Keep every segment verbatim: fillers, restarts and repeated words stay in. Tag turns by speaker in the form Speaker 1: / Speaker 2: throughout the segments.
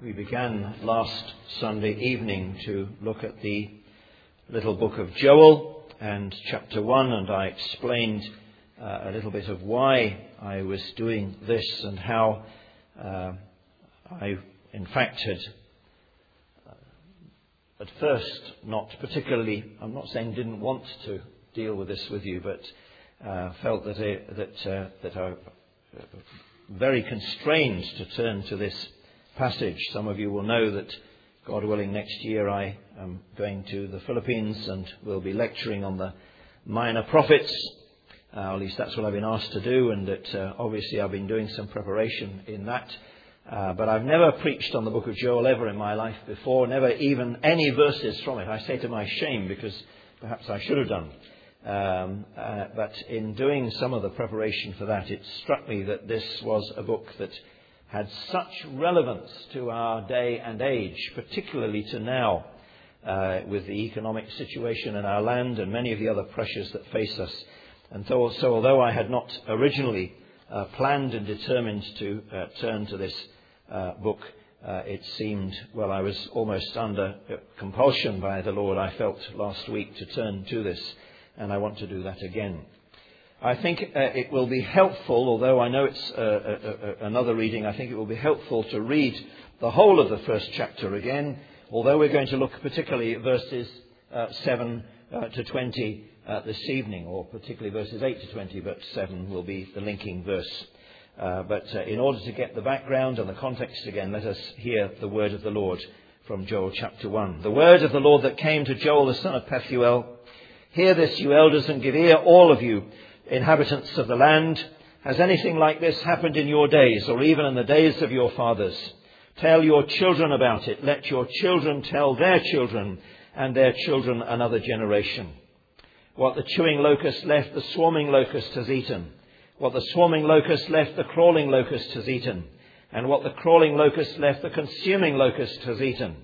Speaker 1: We began last Sunday evening to look at the little book of Joel and chapter one, and I explained uh, a little bit of why I was doing this and how uh, I, in fact, had uh, at first not particularly, I'm not saying didn't want to deal with this with you, but uh, felt that I, that uh, that I was very constrained to turn to this passage. Some of you will know that, God willing, next year I am going to the Philippines and will be lecturing on the minor prophets. Uh, at least that's what I've been asked to do, and that uh, obviously I've been doing some preparation in that. Uh, but I've never preached on the book of Joel ever in my life before, never even any verses from it. I say to my shame, because perhaps I should have done. Um, uh, but in doing some of the preparation for that, it struck me that this was a book that had such relevance to our day and age, particularly to now, uh, with the economic situation in our land and many of the other pressures that face us. And so, so although I had not originally uh, planned and determined to uh, turn to this uh, book, uh, it seemed, well, I was almost under compulsion by the Lord, I felt last week, to turn to this, and I want to do that again. I think uh, it will be helpful, although I know it's uh, uh, uh, another reading, I think it will be helpful to read the whole of the first chapter again, although we're going to look particularly at verses uh, seven uh, to twenty uh, this evening, or particularly verses eight to twenty, but seven will be the linking verse. Uh, but uh, in order to get the background and the context again, let us hear the word of the Lord from Joel chapter one. The word of the Lord that came to Joel the son of Pethuel. Hear this, you elders, and give ear, all of you, inhabitants of the land. Has anything like this happened in your days, or even in the days of your fathers? Tell your children about it. Let your children tell their children, and their children another generation. What the chewing locust left, the swarming locust has eaten. What the swarming locust left, the crawling locust has eaten. And what the crawling locust left, the consuming locust has eaten.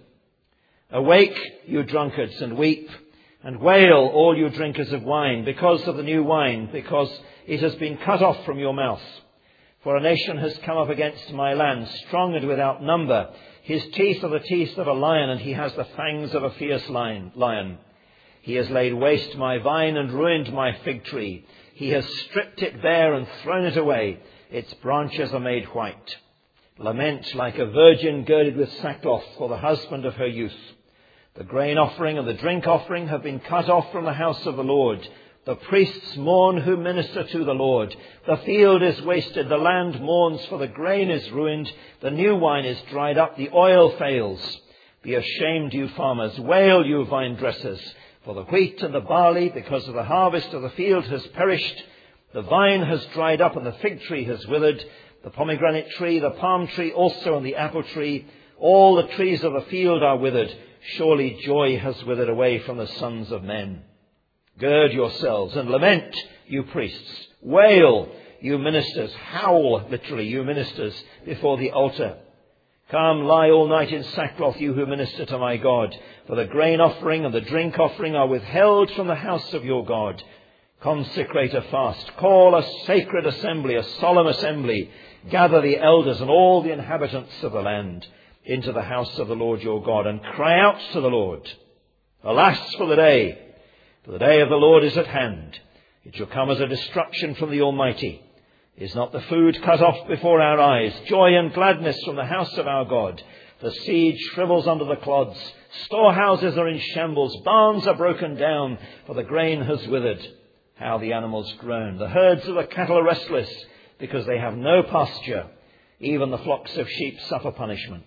Speaker 1: Awake, you drunkards, and weep. And wail, all you drinkers of wine, because of the new wine, because it has been cut off from your mouth. For a nation has come up against my land, strong and without number. His teeth are the teeth of a lion, and he has the fangs of a fierce lion. He has laid waste my vine and ruined my fig tree. He has stripped it bare and thrown it away. Its branches are made white. Lament like a virgin girded with sackcloth for the husband of her youth. The grain offering and the drink offering have been cut off from the house of the Lord. The priests mourn who minister to the Lord. The field is wasted. The land mourns, for the grain is ruined. The new wine is dried up. The oil fails. Be ashamed, you farmers. Wail, you vine dressers. For the wheat and the barley, because of the harvest of the field, has perished. The vine has dried up and the fig tree has withered. The pomegranate tree, the palm tree also, and the apple tree. All the trees of the field are withered. Surely joy has withered away from the sons of men. Gird yourselves and lament, you priests. Wail, you ministers. Howl, literally, you ministers, before the altar. Come, lie all night in sackcloth, you who minister to my God. For the grain offering and the drink offering are withheld from the house of your God. Consecrate a fast. Call a sacred assembly, a solemn assembly. Gather the elders and all the inhabitants of the land into the house of the Lord your God, and cry out to the Lord. Alas for the day, for the day of the Lord is at hand. It shall come as a destruction from the Almighty. Is not the food cut off before our eyes? Joy and gladness from the house of our God. The seed shrivels under the clods. Storehouses are in shambles. Barns are broken down, for the grain has withered. How the animals groan. The herds of the cattle are restless, because they have no pasture. Even the flocks of sheep suffer punishment.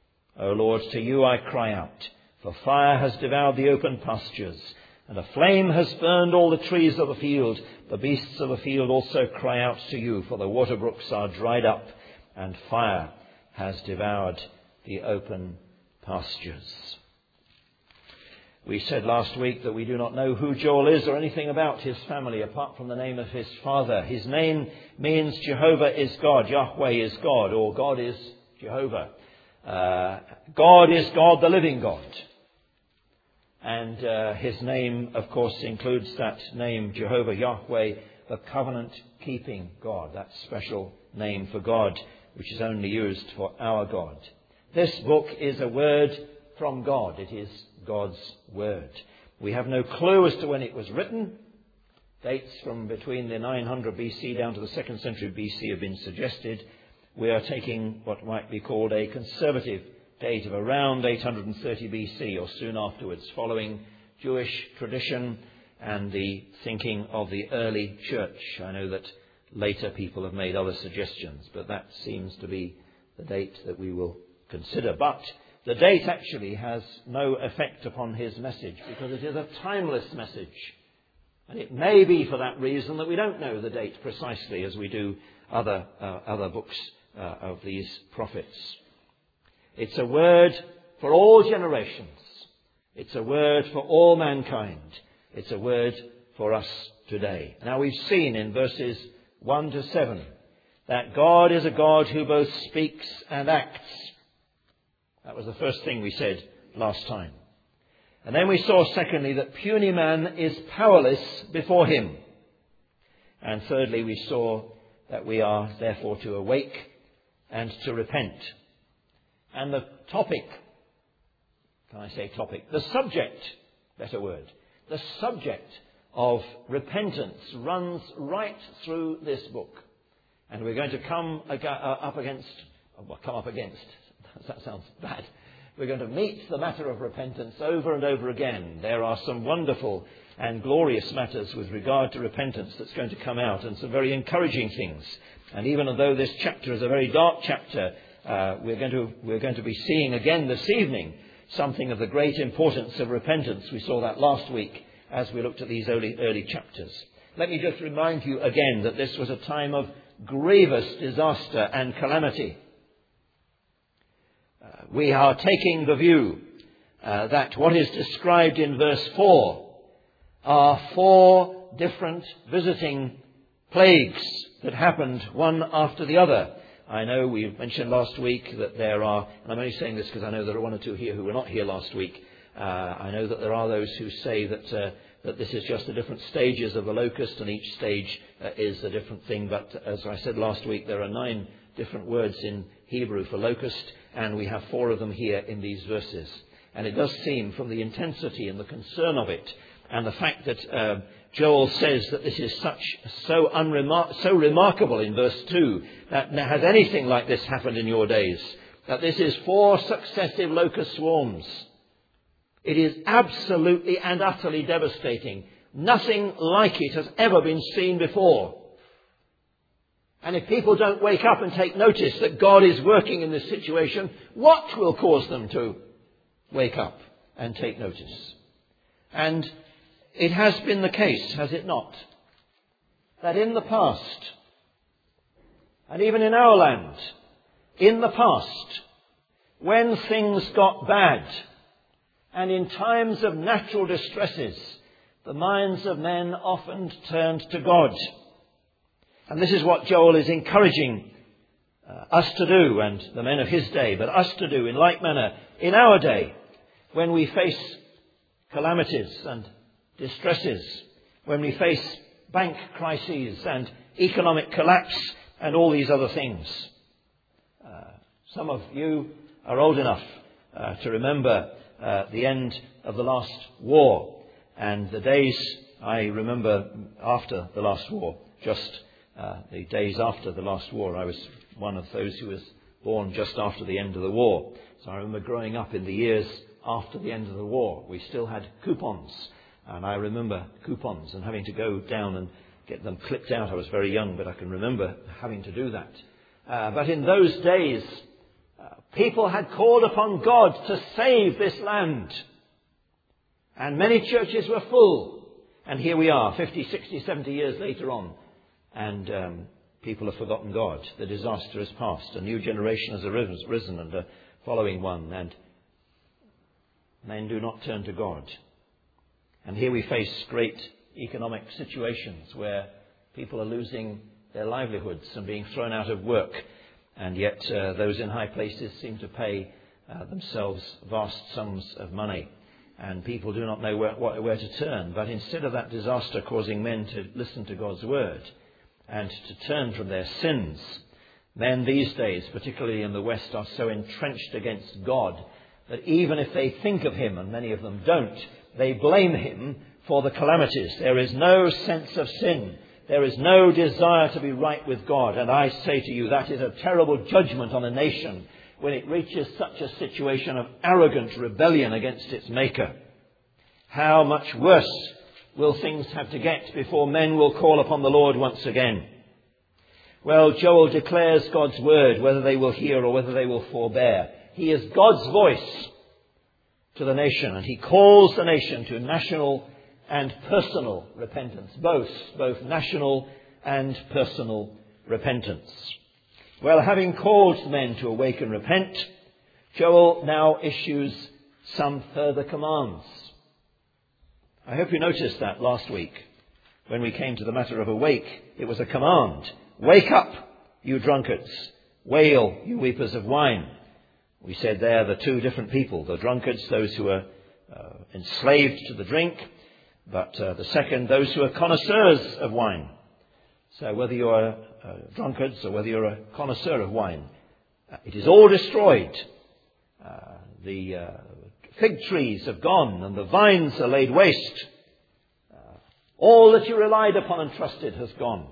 Speaker 1: O Lord, to you I cry out, for fire has devoured the open pastures, and a flame has burned all the trees of the field. The beasts of the field also cry out to you, for the water brooks are dried up, and fire has devoured the open pastures. We said last week that we do not know who Joel is or anything about his family apart from the name of his father. His name means Jehovah is God, Yahweh is God, or God is Jehovah. Uh, God is God, the living God. And uh, his name, of course, includes that name, Jehovah, Yahweh, the covenant-keeping God, that special name for God, which is only used for our God. This book is a word from God. It is God's word. We have no clue as to when it was written. Dates from between the nine hundred B C down to the second century B C have been suggested. We are taking what might be called a conservative date of around eight hundred thirty B C or soon afterwards, following Jewish tradition and the thinking of the early church. I know that later people have made other suggestions, but that seems to be the date that we will consider. But the date actually has no effect upon his message, because it is a timeless message. And it may be for that reason that we don't know the date precisely, as we do other uh, other books uh, of these prophets. It's a word for all generations. It's a word for all mankind. It's a word for us today. Now, we've seen in verses one to seven that God is a God who both speaks and acts. That was the first thing we said last time. And then we saw, secondly, that puny man is powerless before him. And thirdly, we saw that we are therefore to awake and to repent. And the topic, can I say topic? The subject, better word, the subject of repentance runs right through this book. And we're going to come up against, well, come up against, that sounds bad. We're going to meet the matter of repentance over and over again. There are some wonderful and glorious matters with regard to repentance that's going to come out, and some very encouraging things. And even though this chapter is a very dark chapter, uh, we're going to we're going to be seeing again this evening something of the great importance of repentance. We saw that last week as we looked at these early early chapters. Let me just remind you again that this was a time of grievous disaster and calamity. Uh, we are taking the view uh, that what is described in verse four are four different visiting plagues that happened one after the other. I know we mentioned last week that there are, and I'm only saying this because I know there are one or two here who were not here last week. Uh, I know that there are those who say that uh, that this is just the different stages of the locust, and each stage uh, is a different thing. But as I said last week, there are nine different words in Hebrew for locust, and we have four of them here in these verses. And it does seem, from the intensity and the concern of it, and the fact that uh, Joel says that this is such so unremar- so remarkable in verse two, that has anything like this happened in your days, that this is four successive locust swarms. It is absolutely and utterly devastating. Nothing like it has ever been seen before. And if people don't wake up and take notice that God is working in this situation, what will cause them to wake up and take notice? And it has been the case, has it not, that in the past, and even in our land, in the past, when things got bad, and in times of natural distresses, the minds of men often turned to God. And this is what Joel is encouraging uh, us to do, and the men of his day, but us to do in like manner in our day, when we face calamities and distresses, when we face bank crises and economic collapse and all these other things. Uh, some of you are old enough uh, to remember uh, the end of the last war, and the days I remember after the last war, just uh, the days after the last war. I was one of those who was born just after the end of the war. So I remember growing up in the years after the end of the war. We still had coupons. And I remember coupons and having to go down and get them clipped out. I was very young, but I can remember having to do that. Uh, but in those days, uh, people had called upon God to save this land. And many churches were full. And here we are, fifty, sixty, seventy years later on. And um, people have forgotten God. The disaster has passed. A new generation has arisen, and a following one. And men do not turn to God. And here we face great economic situations where people are losing their livelihoods and being thrown out of work. And yet uh, those in high places seem to pay uh, themselves vast sums of money. And people do not know where, where to turn. But instead of that disaster causing men to listen to God's word and to turn from their sins, Men these days, particularly in the West, are so entrenched against God that even if they think of him, and many of them don't, they blame him for the calamities. There is no sense of sin. There is no desire to be right with God. And I say to you, that is a terrible judgment on a nation when it reaches such a situation of arrogant rebellion against its Maker. How much worse will things have to get before men will call upon the Lord once again? Well, Joel declares God's word, whether they will hear or whether they will forbear. He is God's voice to the nation, and he calls the nation to national and personal repentance, both, both national and personal repentance. Well, having called men to awake and repent, Joel now issues some further commands. I hope you noticed that last week when we came to the matter of awake. It was a command. Wake up, you drunkards. Wail, you weepers of wine. We said there the two different people, the drunkards, those who are uh, enslaved to the drink, but uh, the second, those who are connoisseurs of wine. So whether you are uh, drunkards or whether you're a connoisseur of wine, uh, it is all destroyed. Uh, the uh, fig trees have gone and the vines are laid waste. Uh, all that you relied upon and trusted has gone.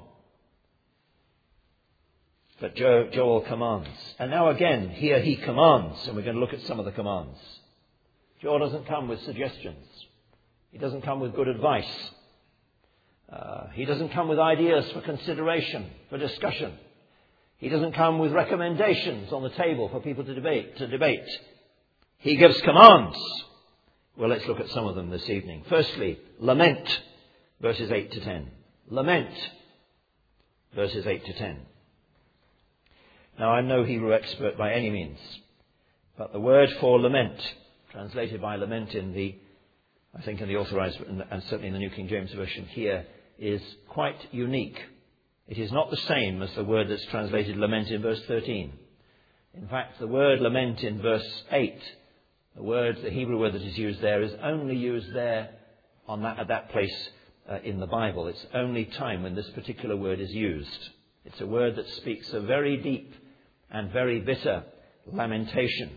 Speaker 1: But jo- Joel commands. And now again, here he commands, and we're going to look at some of the commands. Joel doesn't come with suggestions. He doesn't come with good advice. Uh, he doesn't come with ideas for consideration, for discussion. He doesn't come with recommendations on the table for people to debate. To debate. He gives commands. Well, let's look at some of them this evening. Firstly, lament, verses eight to ten. Lament, verses eight to ten. Now, I'm no Hebrew expert by any means, but the word for lament, translated by lament in the, I think in the Authorized, and certainly in the New King James Version here, is quite unique. It is not the same as the word that's translated lament in verse thirteen. In fact, the word lament in verse eight, the word, the Hebrew word that is used there, is only used there on that, at that place uh, in the Bible. It's only time when this particular word is used. It's a word that speaks a very deep and very bitter lamentation.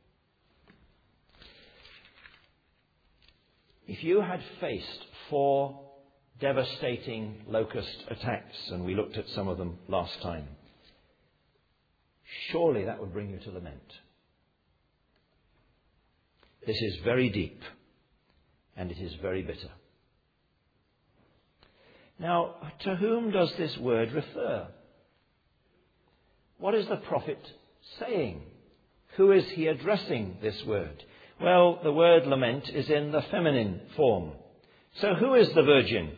Speaker 1: If you had faced four devastating locust attacks, and we looked at some of them last time, surely that would bring you to lament. This is very deep, and it is very bitter. Now, to whom does this word refer? What is the prophet saying? Who is he addressing this word? Well, the word lament is in the feminine form. So who is the virgin?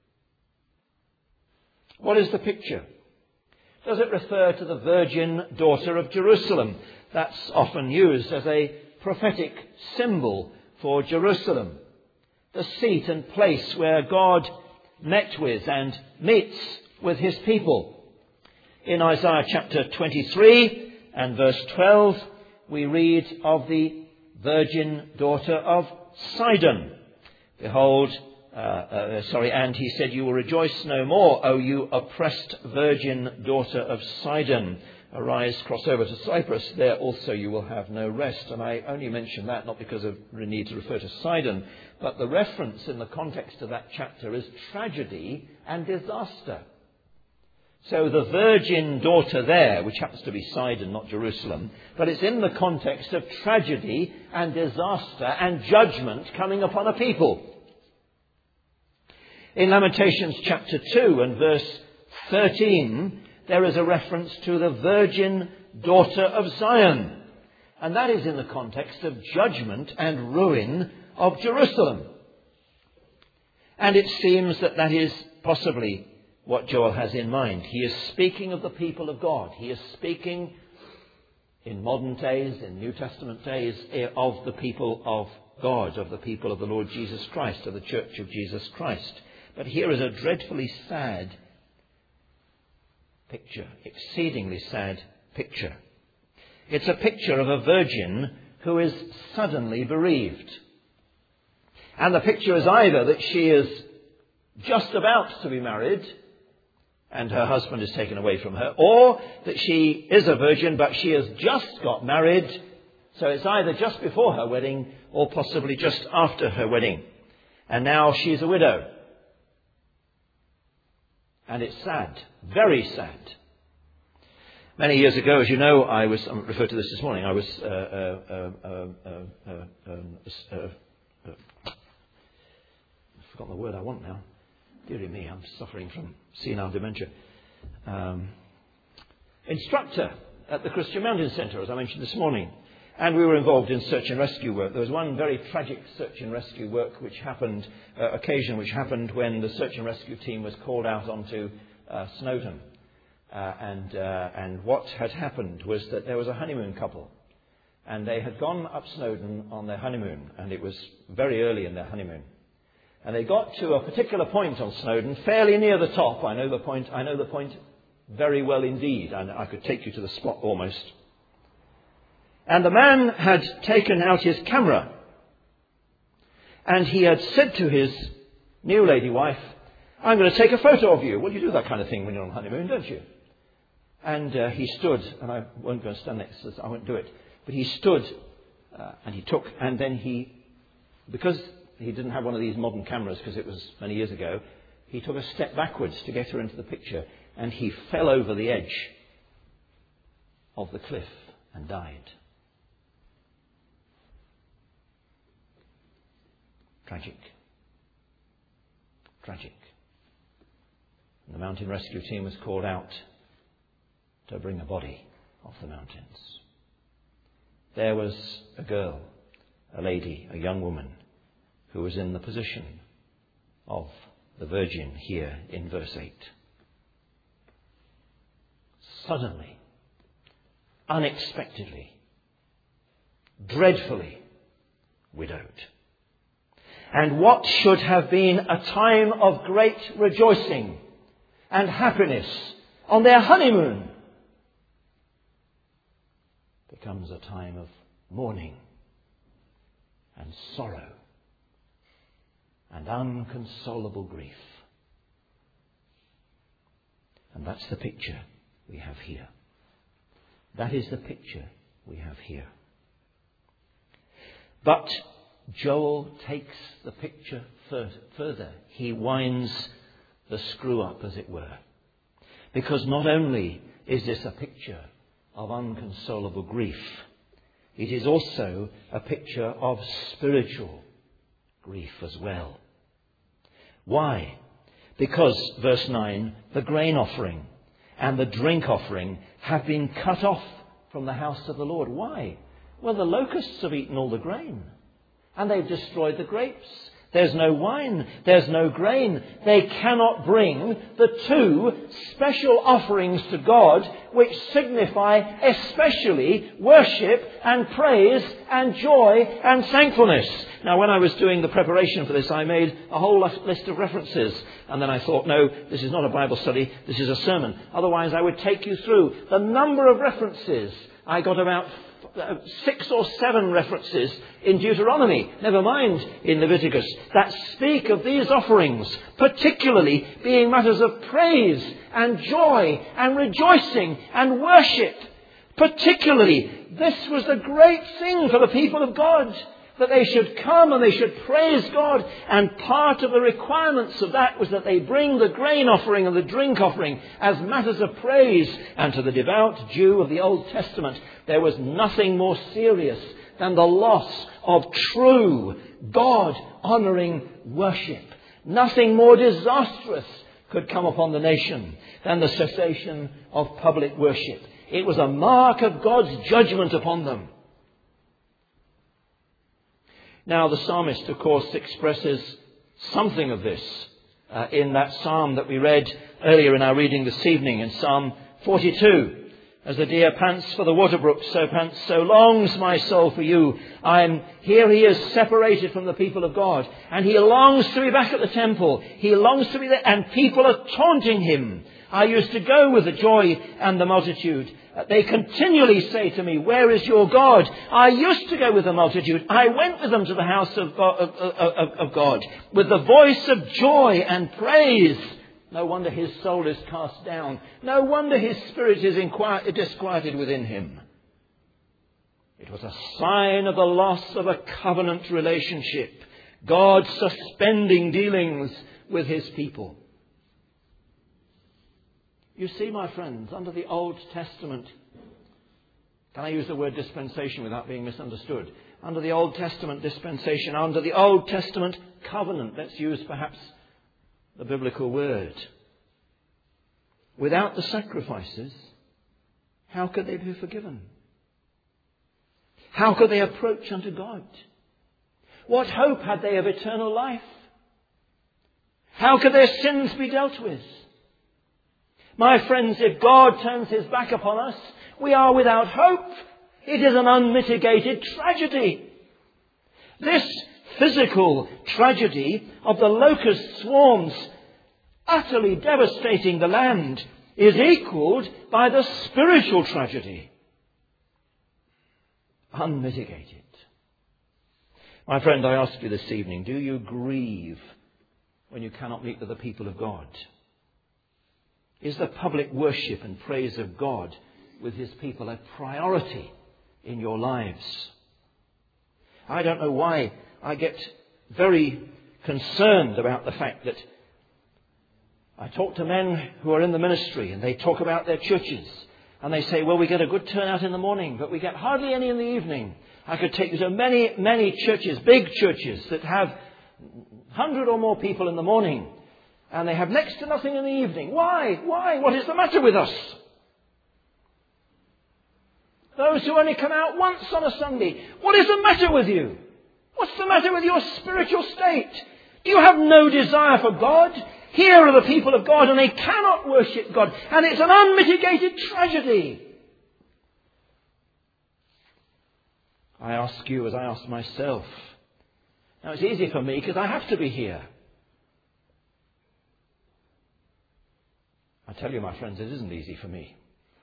Speaker 1: What is the picture? Does it refer to the virgin daughter of Jerusalem? That's often used as a prophetic symbol for Jerusalem, the seat and place where God met with and meets with his people. In Isaiah chapter twenty-three and verse twelve, we read of the virgin daughter of Sidon. Behold, uh, uh, sorry, and he said, you will rejoice no more, O you oppressed virgin daughter of Sidon. Arise, cross over to Cyprus, there also you will have no rest. And I only mention that not because of the need to refer to Sidon, but the reference in the context of that chapter is tragedy and disaster. So the virgin daughter there, which happens to be Sidon, not Jerusalem, but it's in the context of tragedy and disaster and judgment coming upon a people. In Lamentations chapter two and verse thirteen, there is a reference to the virgin daughter of Zion. And that is in the context of judgment and ruin of Jerusalem. And it seems that that is possibly what Joel has in mind. He is speaking of the people of God. He is speaking in modern days, in New Testament days, of the people of God, of the people of the Lord Jesus Christ, of the Church of Jesus Christ. But here is a dreadfully sad picture, exceedingly sad picture. It's a picture of a virgin who is suddenly bereaved. And the picture is either that she is just about to be married, and her husband is taken away from her, or that she is a virgin but she has just got married, so it's either just before her wedding or possibly just after her wedding, and now she's a widow. And it's sad, very sad. Many years ago, as you know, I was, I referred to this this morning, I was, uh, uh, uh, uh, uh, uh, uh, uh, I've forgotten the word I want now. Dearie me, I'm suffering from senile dementia. Um, instructor at the Christian Mountain Centre, as I mentioned this morning. And we were involved in search and rescue work. There was one very tragic search and rescue work which happened, uh, occasion which happened when the search and rescue team was called out onto uh, Snowdon. Uh, and, uh, and what had happened was that there was a honeymoon couple. And they had gone up Snowdon on their honeymoon. And it was very early in their honeymoon. And they got to a particular point on Snowdon, fairly near the top. I know the point, I know the point very well indeed. And I could take you to the spot almost. And the man had taken out his camera. And he had said to his new lady wife, I'm going to take a photo of you. Well, you do that kind of thing when you're on honeymoon, don't you? And uh, he stood, and I won't go and stand next to this, I won't do it. But he stood, uh, and he took, and then he, because he didn't have one of these modern cameras, because it was many years ago, he took a step backwards to get her into the picture, and he fell over the edge of the cliff and died. Tragic. Tragic. And the mountain rescue team was called out to bring a body off the mountains. There was a girl, a lady, a young woman, who was in the position of the virgin here in verse eight. Suddenly, unexpectedly, dreadfully widowed. And what should have been a time of great rejoicing and happiness on their honeymoon becomes a time of mourning and sorrow and unconsolable grief. And that's the picture we have here. That is the picture we have here. But Joel takes the picture further. He winds the screw up, as it were. Because not only is this a picture of unconsolable grief, it is also a picture of spiritual grief as well. Why? Because, verse nine, the grain offering and the drink offering have been cut off from the house of the Lord. Why? Well, the locusts have eaten all the grain. And they've destroyed the grapes. There's no wine. There's no grain. They cannot bring the two special offerings to God which signify especially worship and praise and joy and thankfulness. Now, when I was doing the preparation for this, I made a whole list of references. And then I thought, no, this is not a Bible study. This is a sermon. Otherwise, I would take you through the number of references. I got about six or seven references in Deuteronomy, never mind in Leviticus, that speak of these offerings, particularly being matters of praise and joy and rejoicing and worship. Particularly, this was the great thing for the people of God, that they should come and they should praise God. And part of the requirements of that was that they bring the grain offering and the drink offering as matters of praise. And to the devout Jew of the Old Testament, there was nothing more serious than the loss of true God-honouring worship. Nothing more disastrous could come upon the nation than the cessation of public worship. It was a mark of God's judgment upon them. Now, the psalmist, of course, expresses something of this uh, in that psalm that we read earlier in our reading this evening, in Psalm forty-two. As the deer pants for the water brook, so pants, so longs my soul for you. I'm here he is separated from the people of God, and he longs to be back at the temple. He longs to be there, and people are taunting him. I used to go with the joy and the multitude. They continually say to me, where is your God? I used to go with the multitude. I went with them to the house of God, of, of, of God with the voice of joy and praise. No wonder his soul is cast down. No wonder his spirit is inquiet, disquieted within him. It was a sign of the loss of a covenant relationship. God suspending dealings with his people. You see, my friends, under the Old Testament, can I use the word dispensation without being misunderstood? Under the Old Testament dispensation, under the Old Testament covenant, let's use perhaps the biblical word. Without the sacrifices, how could they be forgiven? How could they approach unto God? What hope had they of eternal life? How could their sins be dealt with? My friends, if God turns his back upon us, we are without hope. It is an unmitigated tragedy. This physical tragedy of the locust swarms utterly devastating the land is equalled by the spiritual tragedy. Unmitigated. My friend, I ask you this evening, do you grieve when you cannot meet with the people of God? Is the public worship and praise of God with his people a priority in your lives? I don't know why I get very concerned about the fact that I talk to men who are in the ministry and they talk about their churches and they say, well, we get a good turnout in the morning, but we get hardly any in the evening. I could take you to many, many churches, big churches that have a hundred or more people in the morning and they have next to nothing in the evening. Why? Why? What is the matter with us? Those who only come out once on a Sunday. What is the matter with you? What's the matter with your spiritual state? Do you have no desire for God? Here are the people of God and they cannot worship God. And it's an unmitigated tragedy. I ask you as I ask myself. Now it's easy for me because I have to be here. I tell you, my friends, it isn't easy for me.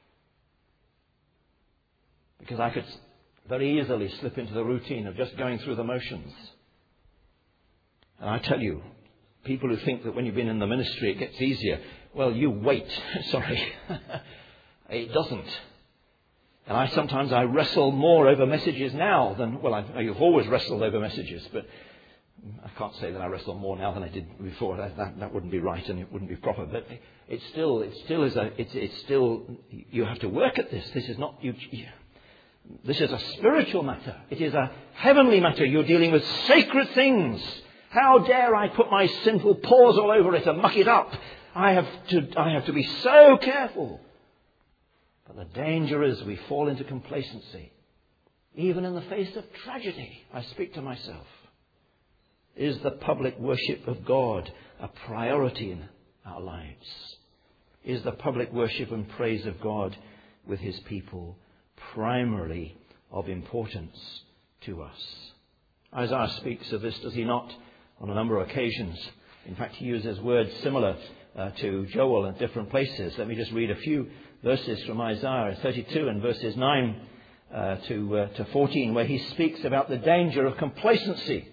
Speaker 1: Because I could very easily slip into the routine of just going through the motions. And I tell you, people who think that when you've been in the ministry it gets easier, well, you wait. Sorry. It doesn't. And I sometimes I wrestle more over messages now than, well, I, I've always wrestled over messages, but I can't say that I wrestle more now than I did before. That, that, that wouldn't be right and it wouldn't be proper. But it still, it still is a, it's, it's still, you have to work at this. This is not, you, you This is a spiritual matter. It is a heavenly matter. You're dealing with sacred things. How dare I put my sinful paws all over it and muck it up? I have to, I have to be so careful. But the danger is we fall into complacency. Even in the face of tragedy, I speak to myself. Is the public worship of God a priority in our lives? Is the public worship and praise of God with his people primarily of importance to us? Isaiah speaks of this, does he not, on a number of occasions? In fact, he uses words similar uh, to Joel in different places. Let me just read a few verses from Isaiah thirty-two and verses nine uh, to, uh, to fourteen, where he speaks about the danger of complacency.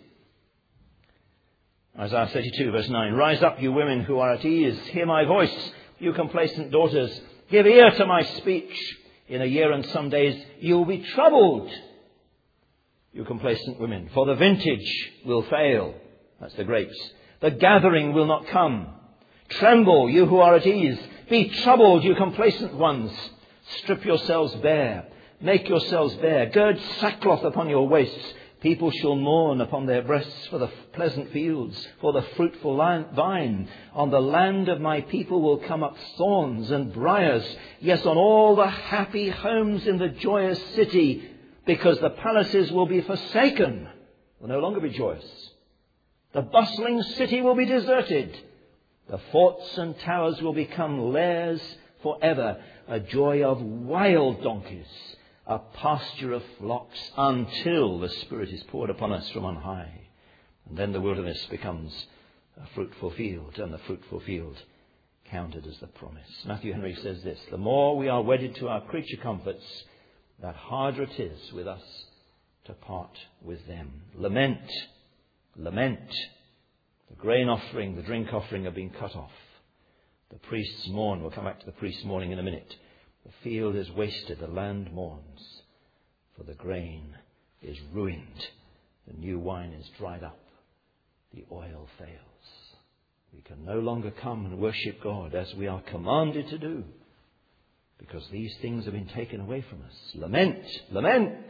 Speaker 1: Isaiah thirty-two, verse nine. Rise up, you women who are at ease. Hear my voice, you complacent daughters. Give ear to my speech. In a year and some days you will be troubled, you complacent women. For the vintage will fail. That's the grapes. The gathering will not come. Tremble, you who are at ease. Be troubled, you complacent ones. Strip yourselves bare. Make yourselves bare. Gird sackcloth upon your waists. People shall mourn upon their breasts for the pleasant fields, for the fruitful vine. On the land of my people will come up thorns and briars. Yes, on all the happy homes in the joyous city, because the palaces will be forsaken, will no longer be joyous. The bustling city will be deserted. The forts and towers will become lairs forever, a joy of wild donkeys, a pasture of flocks, until the Spirit is poured upon us from on high. And then the wilderness becomes a fruitful field, and the fruitful field counted as the promise. Matthew Henry says this: the more we are wedded to our creature comforts, that harder it is with us to part with them. Lament, lament. The grain offering, the drink offering have been cut off. The priests mourn. We'll come back to the priests mourning in a minute. The field is wasted. The land mourns. For the grain is ruined. The new wine is dried up. The oil fails. We can no longer come and worship God as we are commanded to do, because these things have been taken away from us. Lament, lament.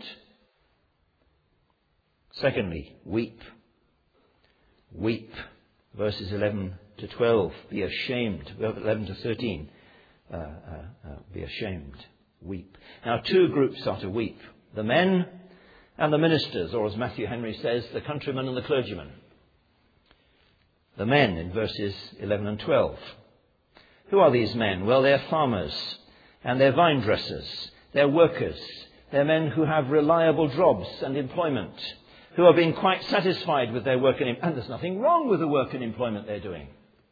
Speaker 1: Secondly, weep. Weep. Verses eleven to twelve. Be ashamed. eleven to thirteen. Uh, uh, uh, be ashamed. Weep. Now, two groups are to weep. The men and the ministers, or as Matthew Henry says, the countrymen and the clergymen. The men in verses eleven and twelve. Who are these men? Well, they're farmers and they're vine dressers. They're workers. They're men who have reliable jobs and employment, who have been quite satisfied with their work and, and there's nothing wrong with the work and employment they're doing.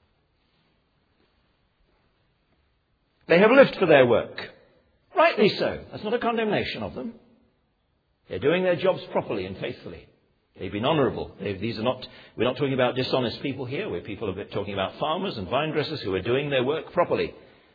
Speaker 1: They have lived for their work. Rightly so. That's not a condemnation of them. They're doing their jobs properly and faithfully. They've been honourable. They've, these are not, we're not talking about dishonest people here. We're people a bit talking about farmers and vine dressers who are doing their work properly.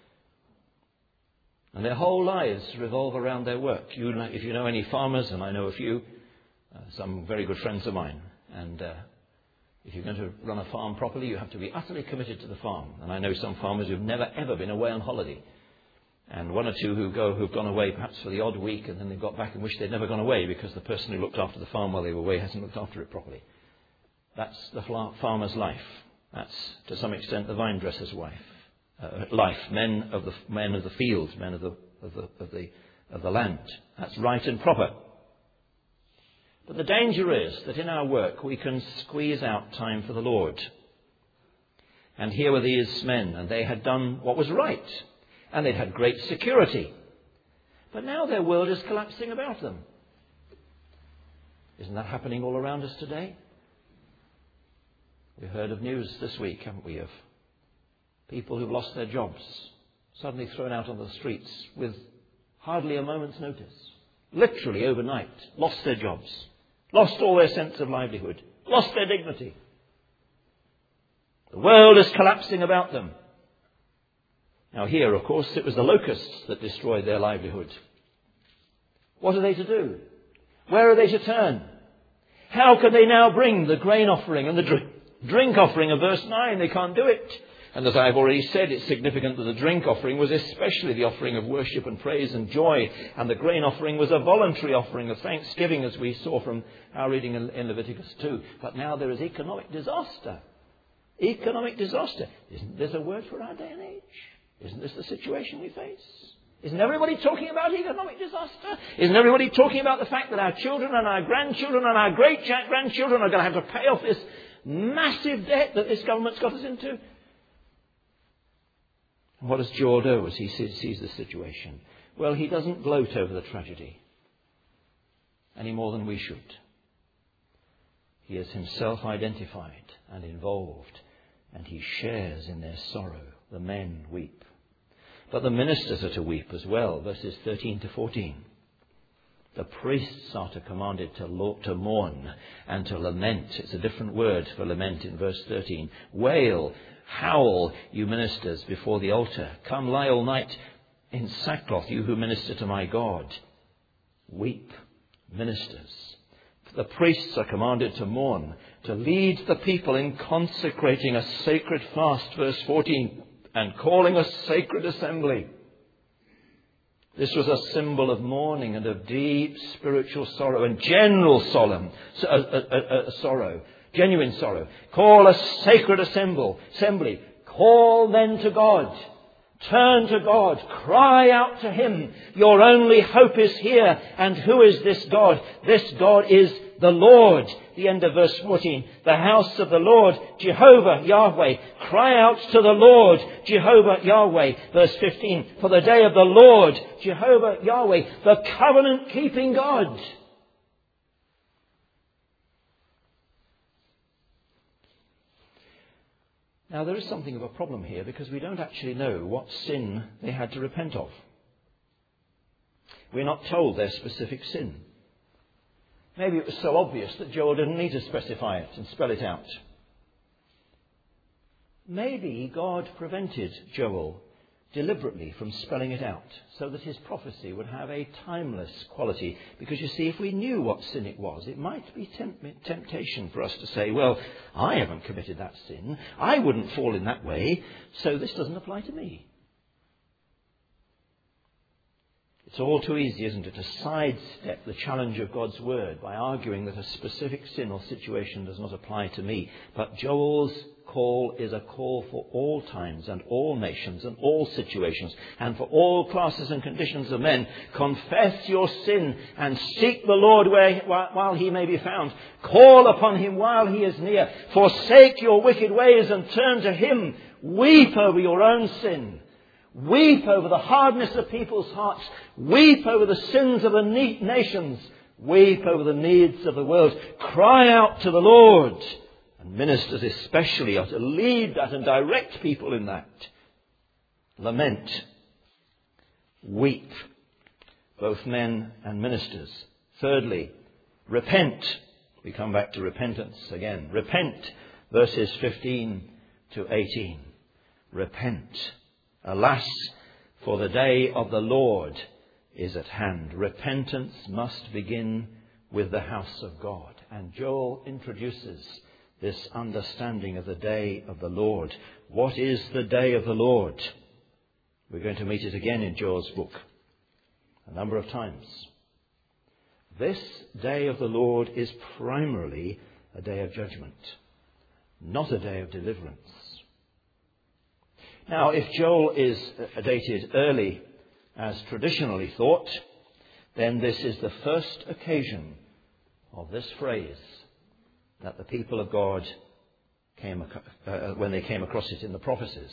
Speaker 1: And their whole lives revolve around their work. You, if you know any farmers, and I know a few, uh, some very good friends of mine, and uh, if you're going to run a farm properly, you have to be utterly committed to the farm. And I know some farmers who've never ever been away on holiday. And one or two who go, who've gone away perhaps for the odd week, and then they've got back and wish they'd never gone away because the person who looked after the farm while they were away hasn't looked after it properly. That's the farmer's life. That's, to some extent, the vine dresser's wife, uh, life. Men of the men of the field, men of the of the of the of the land. That's right and proper. But the danger is that in our work we can squeeze out time for the Lord. And here were these men, and they had done what was right. And they'd had great security. But now their world is collapsing about them. Isn't that happening all around us today? We've heard of news this week, haven't we, of people who've lost their jobs, suddenly thrown out on the streets with hardly a moment's notice. Literally overnight, lost their jobs, lost all their sense of livelihood, lost their dignity. The world is collapsing about them. Now here, of course, it was the locusts that destroyed their livelihood. What are they to do? Where are they to turn? How can they now bring the grain offering and the drink offering of verse nine? They can't do it. And as I've already said, it's significant that the drink offering was especially the offering of worship and praise and joy. And the grain offering was a voluntary offering of thanksgiving, as we saw from our reading in Leviticus two. But now there is economic disaster. Economic disaster. Isn't this a word for our day and age? Isn't this the situation we face? Isn't everybody talking about economic disaster? Isn't everybody talking about the fact that our children and our grandchildren and our great-grandchildren are going to have to pay off this massive debt that this government's got us into? And what does Joel do as he sees the situation? Well, he doesn't gloat over the tragedy any more than we should. He is himself identified and involved, and he shares in their sorrow. The men weep. But the ministers are to weep as well, verses thirteen to fourteen. The priests are to commanded to, to mourn and to lament. It's a different word for lament in verse thirteen. Wail, howl, you ministers, before the altar. Come lie all night in sackcloth, you who minister to my God. Weep, ministers. The priests are commanded to mourn, to lead the people in consecrating a sacred fast, verse fourteen, and calling a sacred assembly. This was a symbol of mourning and of deep spiritual sorrow and general solemn uh, uh, uh, sorrow, genuine sorrow. Call a sacred assembly. Call then to God. Turn to God. Cry out to Him. Your only hope is here. And who is this God? This God is the Lord. The end of verse fourteen. The house of the Lord, Jehovah Yahweh. Cry out to the Lord, Jehovah Yahweh. Verse fifteen. For the day of the Lord, Jehovah Yahweh, the covenant-keeping God. Now, there is something of a problem here because we don't actually know what sin they had to repent of. We're not told their specific sin. Maybe it was so obvious that Joel didn't need to specify it and spell it out. maybe God prevented Joel deliberately from spelling it out so that his prophecy would have a timeless quality. Because you see, if we knew what sin it was, it might be temp- temptation for us to say, well, I haven't committed that sin. I wouldn't fall in that way, so this doesn't apply to me. It's all too easy, isn't it, to sidestep the challenge of God's word by arguing that a specific sin or situation does not apply to me. But Joel's call is a call for all times and all nations and all situations and for all classes and conditions of men. Confess your sin and seek the Lord where, while he may be found. Call upon him while he is near. Forsake your wicked ways and turn to him. Weep over your own sin. Weep over the hardness of people's hearts. Weep over the sins of the nations. Weep over the needs of the world. Cry out to the Lord. And ministers especially are to lead that and direct people in that. Lament. Weep. Both men and ministers. Thirdly, repent. We come back to repentance again. Repent. Verses fifteen to eighteen. Repent. Alas, for the day of the Lord is at hand. Repentance must begin with the house of God. And Joel introduces this understanding of the day of the Lord. What is the day of the Lord? We're going to meet it again in Joel's book a number of times. This day of the Lord is primarily a day of judgment, not a day of deliverance. Now, if Joel is dated early, as traditionally thought, then this is the first occasion of this phrase that the people of God came uh, when they came across it in the prophecies.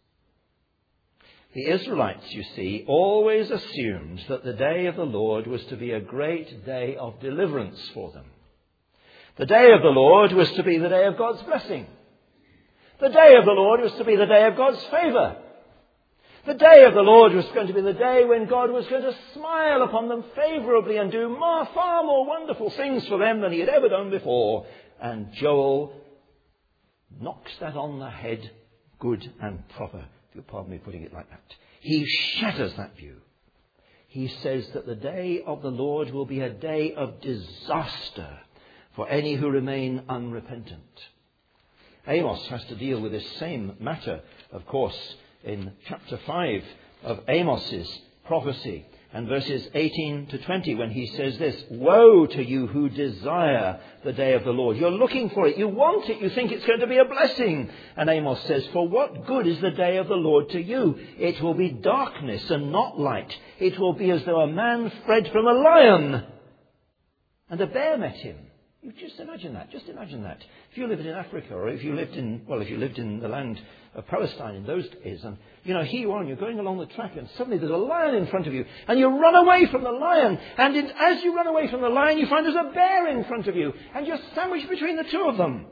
Speaker 1: The Israelites, you see, always assumed that the day of the Lord was to be a great day of deliverance for them. The day of the Lord was to be the day of God's blessing. The day of the Lord was to be the day of God's favour. The day of the Lord was going to be the day when God was going to smile upon them favourably and do more, far more wonderful things for them than he had ever done before. And Joel knocks that on the head good and proper, if you'll pardon me putting it like that. He shatters that view. He says that the day of the Lord will be a day of disaster for any who remain unrepentant. Amos has to deal with this same matter, of course, in chapter five of Amos's prophecy and verses eighteen to twenty, when he says this: Woe to you who desire the day of the Lord. You're looking for it. You want it. You think it's going to be a blessing. And Amos says, for what good is the day of the Lord to you? It will be darkness and not light. It will be as though a man fled from a lion and a bear met him. You just imagine that. Just imagine that. If you lived in Africa, or if you lived in, well, if you lived in the land of Palestine in those days, and, you know, here you are, and you're going along the track, and suddenly there's a lion in front of you, and you run away from the lion, and in, as you run away from the lion, you find there's a bear in front of you, and you're sandwiched between the two of them.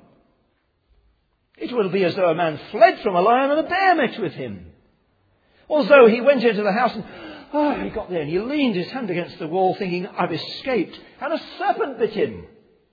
Speaker 1: It will be as though a man fled from a lion and a bear met with him. Although he went into the house and, oh, he got there, and he leaned his hand against the wall, thinking, I've escaped, and a serpent bit him.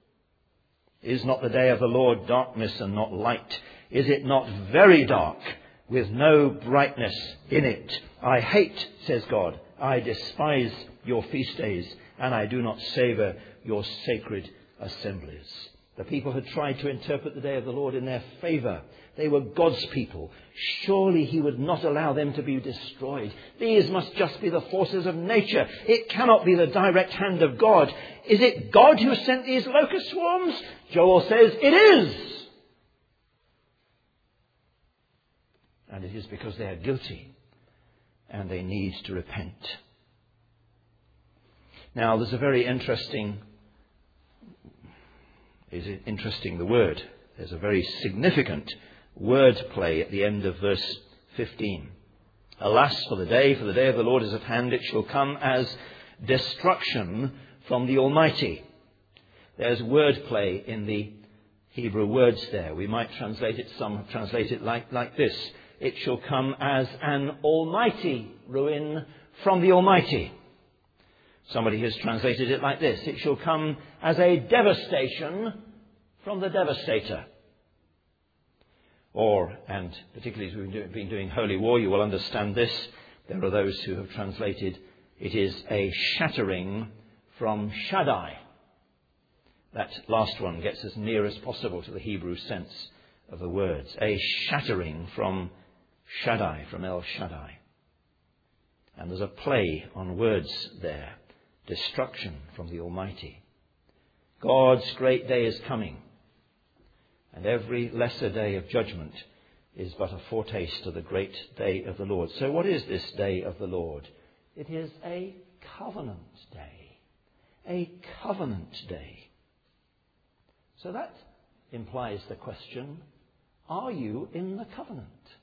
Speaker 1: Is not the day of the Lord darkness and not light? Is it not very dark with no brightness in it? I hate, says God, I despise your feast days, and I do not savour your sacred assemblies. The people had tried to interpret the day of the Lord in their favour. They were God's people. Surely he would not allow them to be destroyed. These must just be the forces of nature. It cannot be the direct hand of God. Is it God who sent these locust swarms? Joel says it is. And it is because they are guilty and they need to repent. Now, there's a very interesting, is it interesting the word? There's a very significant word play at the end of verse fifteen. Alas for the day, for the day of the Lord is at hand. It shall come as destruction from the Almighty. There's word play in the Hebrew words there. We might translate it, some translate it like, like this. It shall come as an almighty ruin from the Almighty. Somebody has translated it like this. It shall come as a devastation from the devastator. Or, and particularly as we've been doing Holy War, you will understand this. There are those who have translated, it is a shattering from Shaddai. That last one gets as near as possible to the Hebrew sense of the words. A shattering from Shaddai, from El Shaddai. And there's a play on words there. Destruction from the Almighty. God's great day is coming. And every lesser day of judgment is but a foretaste of the great day of the Lord. So what is this day of the Lord? It is a covenant day. A covenant day. So that implies the question, are you in the covenant?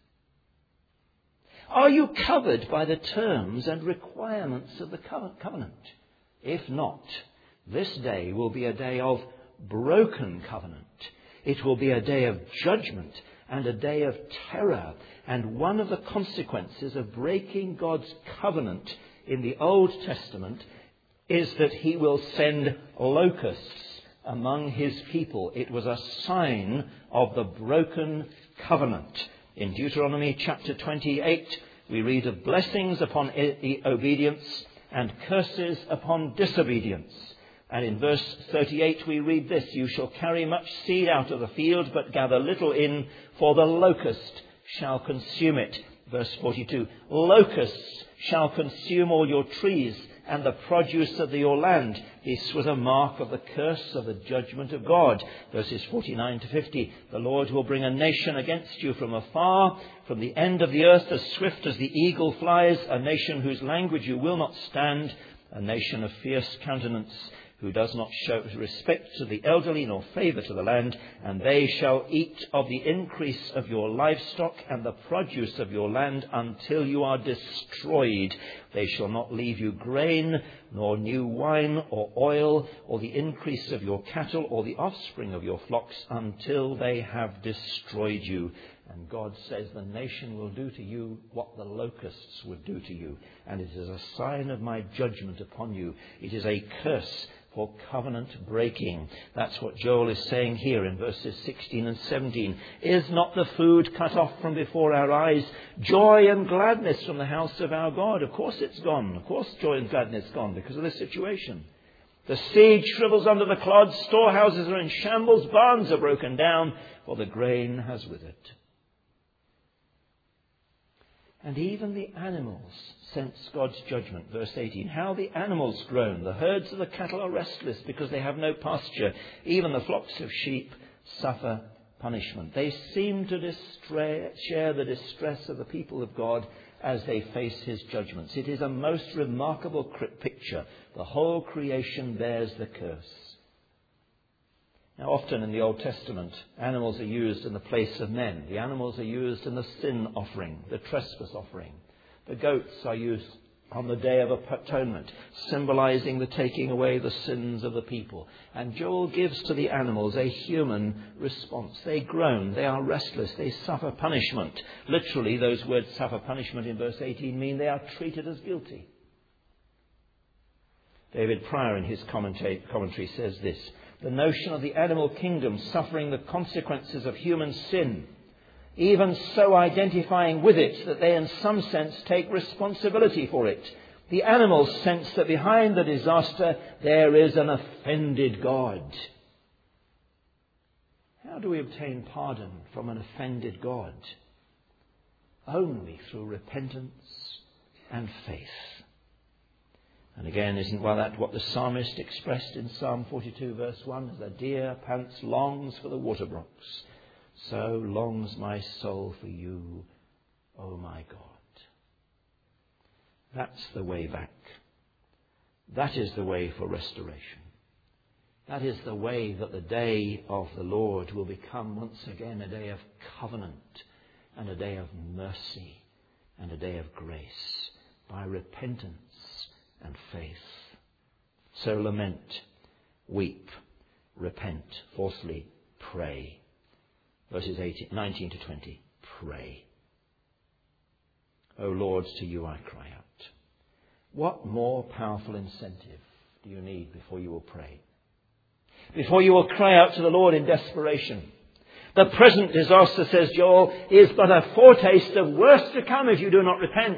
Speaker 1: Are you covered by the terms and requirements of the covenant? If not, this day will be a day of broken covenant. It will be a day of judgment and a day of terror. And one of the consequences of breaking God's covenant in the Old Testament is that he will send locusts among his people. It was a sign of the broken covenant. In Deuteronomy chapter twenty-eight, we read of blessings upon obedience and curses upon disobedience. And in verse thirty-eight we read this, you shall carry much seed out of the field, but gather little in, for the locust shall consume it. Verse forty-two, locusts shall consume all your trees and the produce of your land. This was a mark of the curse of the judgment of God. Verses forty-nine to fifty, the Lord will bring a nation against you from afar, from the end of the earth, as swift as the eagle flies, a nation whose language you will not stand, a nation of fierce countenance, who does not show respect to the elderly nor favour to the land, and they shall eat of the increase of your livestock and the produce of your land until you are destroyed. They shall not leave you grain, nor new wine or oil, or the increase of your cattle, or the offspring of your flocks, until they have destroyed you. And God says the nation will do to you what the locusts would do to you. And it is a sign of my judgment upon you. It is a curse for covenant breaking. That's what Joel is saying here in verses sixteen and seventeen. Is not the food cut off from before our eyes? Joy and gladness from the house of our God. Of course it's gone. Of course joy and gladness is gone because of this situation. The seed shrivels under the clods. Storehouses are in shambles. Barns are broken down, for the grain has withered. And even the animals sense God's judgment. Verse eighteen. How the animals groan. The herds of the cattle are restless because they have no pasture. Even the flocks of sheep suffer punishment. They seem to distra- share the distress of the people of God as they face his judgments. It is a most remarkable picture. The whole creation bears the curse. Now, often in the Old Testament, animals are used in the place of men. The animals are used in the sin offering, the trespass offering. The goats are used on the Day of Atonement, symbolizing the taking away the sins of the people. And Joel gives to the animals a human response. They groan, they are restless, they suffer punishment. Literally, those words suffer punishment in verse eighteen mean they are treated as guilty. David Pryor in his commentary, commentary says this: the notion of the animal kingdom suffering the consequences of human sin, even so identifying with it that they in some sense take responsibility for it. The animals sense that behind the disaster there is an offended God. How do we obtain pardon from an offended God? Only through repentance and faith. And again, isn't well that what the psalmist expressed in Psalm forty-two verse one? As a deer pants longs for the water brooks, so longs my soul for you, O my God. That's the way back. That is the way for restoration. That is the way that the day of the Lord will become once again a day of covenant and a day of mercy and a day of grace by repentance and faith. So lament, weep, repent. Fourthly, pray. Verses eighteen, nineteen to twenty. Pray. O Lord, to you I cry out. What more powerful incentive do you need before you will pray? Before you will cry out to the Lord in desperation? The present disaster, says Joel, is but a foretaste of worse to come if you do not repent.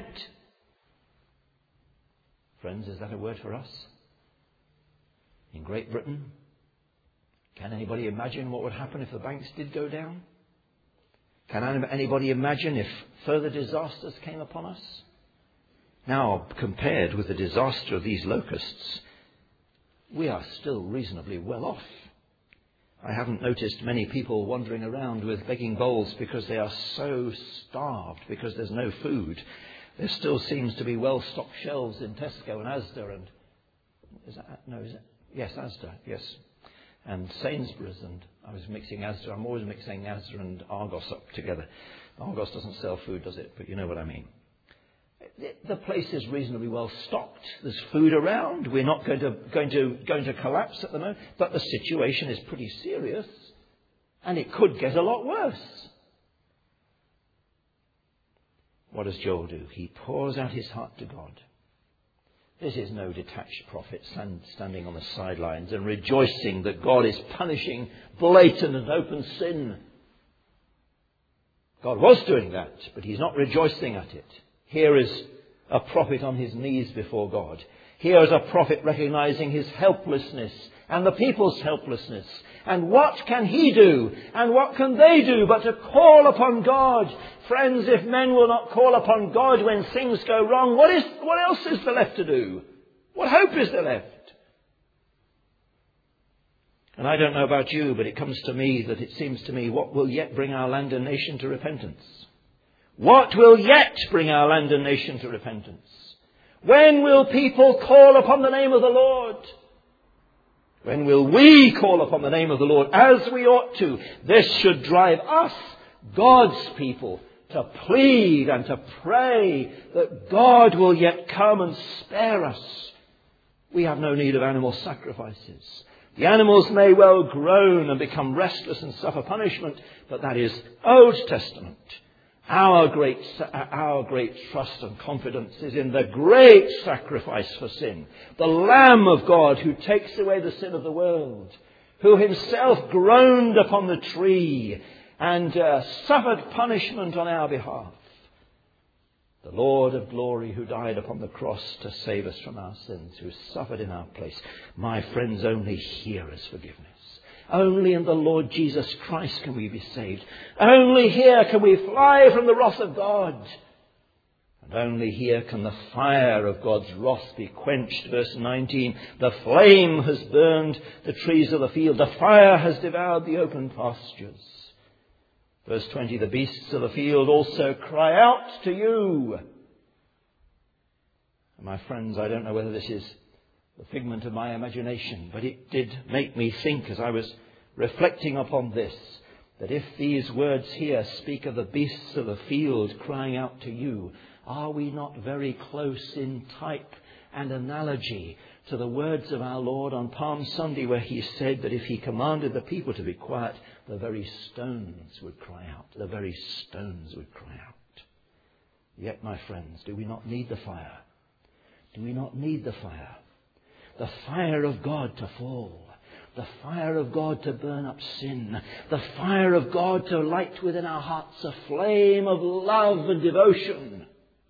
Speaker 1: Friends, is that a word for us? In Great Britain, can anybody imagine what would happen if the banks did go down? Can anybody imagine if further disasters came upon us? Now, compared with the disaster of these locusts, we are still reasonably well off. I haven't noticed many people wandering around with begging bowls because they are so starved, because there's no food. There still seems to be well-stocked shelves in Tesco and Asda and... Is that, no, is it? Yes, Asda, yes. And Sainsbury's, and I was mixing Asda. I'm always mixing Asda and Argos up together. Argos doesn't sell food, does it? But you know what I mean. The place is reasonably well stocked. There's food around. We're not going to going to going to collapse at the moment, but the situation is pretty serious, and it could get a lot worse. What does Joel do? He pours out his heart to God. This is no detached prophet standing on the sidelines and rejoicing that God is punishing blatant and open sin. God was doing that, but he's not rejoicing at it. Here is a prophet on his knees before God. Here is a prophet recognizing his helplessness and the people's helplessness. And what can he do? And what can they do but to call upon God? Friends, if men will not call upon God when things go wrong, what is, what else is there left to do? What hope is there left? And I don't know about you, but it comes to me that it seems to me, what will yet bring our land and nation to repentance? What will yet bring our land and nation to repentance? When will people call upon the name of the Lord? When will we call upon the name of the Lord as we ought to? This should drive us, God's people, to plead and to pray that God will yet come and spare us. We have no need of animal sacrifices. The animals may well groan and become restless and suffer punishment, but that is Old Testament. Our great, our great trust and confidence is in the great sacrifice for sin. The Lamb of God who takes away the sin of the world, who himself groaned upon the tree and uh, suffered punishment on our behalf. The Lord of glory who died upon the cross to save us from our sins, who suffered in our place. My friends, only here is forgiveness. Only in the Lord Jesus Christ can we be saved. Only here can we fly from the wrath of God. And only here can the fire of God's wrath be quenched. Verse nineteen, the flame has burned the trees of the field. The fire has devoured the open pastures. Verse twenty, the beasts of the field also cry out to you. And my friends, I don't know whether this is the figment of my imagination, but it did make me think as I was reflecting upon this, that if these words here speak of the beasts of the field crying out to you, are we not very close in type and analogy to the words of our Lord on Palm Sunday, where he said that if he commanded the people to be quiet, the very stones would cry out. The very stones would cry out. Yet, my friends, do we not need the fire? Do we not need the fire? The fire of God to fall. The fire of God to burn up sin. The fire of God to light within our hearts a flame of love and devotion.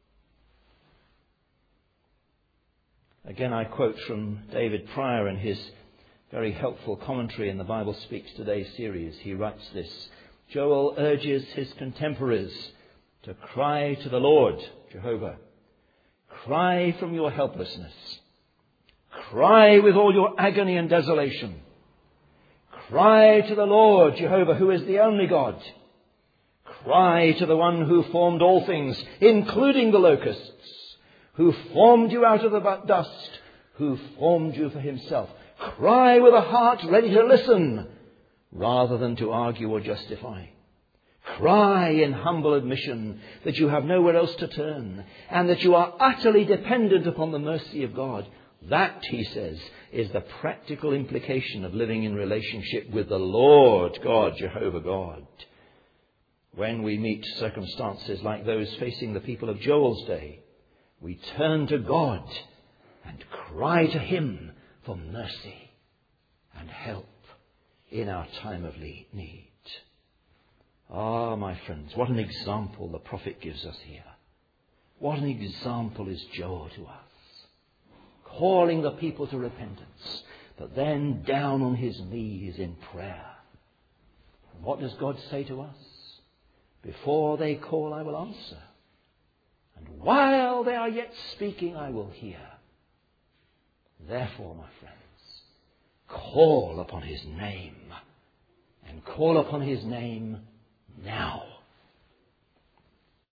Speaker 1: Again, I quote from David Pryor in his very helpful commentary in the Bible Speaks Today series. He writes this: Joel urges his contemporaries to cry to the Lord, Jehovah. Cry from your helplessness. Cry with all your agony and desolation. Cry to the Lord, Jehovah, who is the only God. Cry to the one who formed all things, including the locusts, who formed you out of the dust, who formed you for himself. Cry with a heart ready to listen, rather than to argue or justify. Cry in humble admission that you have nowhere else to turn, and that you are utterly dependent upon the mercy of God. That, he says, is the practical implication of living in relationship with the Lord God, Jehovah God. When we meet circumstances like those facing the people of Joel's day, we turn to God and cry to him for mercy and help in our time of need. Ah, my friends, what an example the prophet gives us here. What an example is Joel to us. Calling the people to repentance, but then down on his knees in prayer. And what does God say to us? Before they call, I will answer. And while they are yet speaking, I will hear. Therefore, my friends, call upon his name. And call upon his name now.